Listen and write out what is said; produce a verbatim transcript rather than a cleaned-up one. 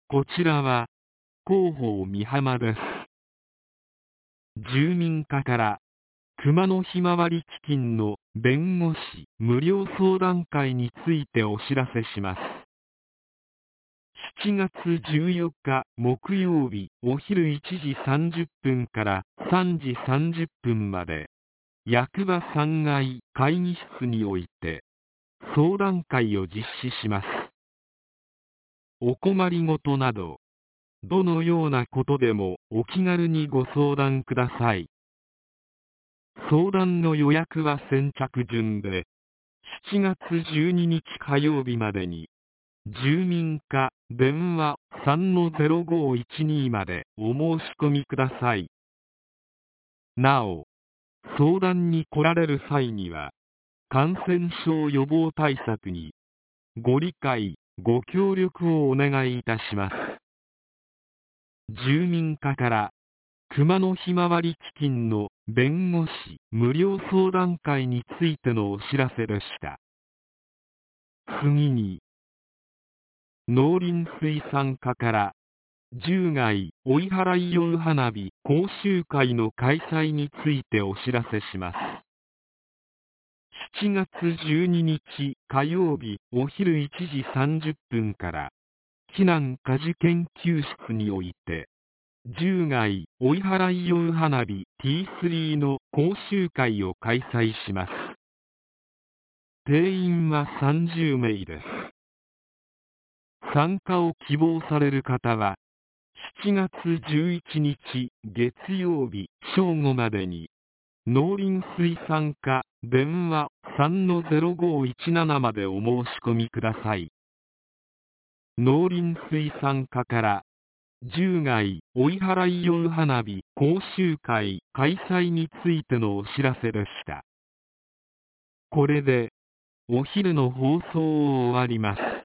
こちらは広報美浜です。住民課から熊のひまわり基金の弁護士無料相談会についてお知らせします。しちがつじゅうよっか木曜日お昼いちじさんじゅっぷんからさんじさんじゅっぷんまで役場さんがい会議室において相談会を実施します。お困りごとなどどのようなことでもお気軽にご相談ください。相談の予約は先着順で、しちがつじゅうににち火曜日までに、住民課電話 さんのゼロごいちに までお申し込みください。なお、相談に来られる際には、感染症予防対策にご理解、ご協力をお願いいたします。住民課から熊のひまわり基金の弁護士無料相談会についてのお知らせでした。次に、農林水産課から獣害追い払い用花火講習会の開催についてお知らせします。しちがつじゅうににち火曜日お昼いちじさんじゅっぷんから避難火事研究室において獣害追い払い用花火 ティースリー の講習会を開催します。定員はさんじゅうめいです。参加を希望される方はしちがつじゅういちにち月曜日正午までに農林水産課電話 さんのゼロごいちなな までお申し込みください。農林水産課から獣害追い払い用花火講習会開催についてのお知らせでした。これでお昼の放送を終わります。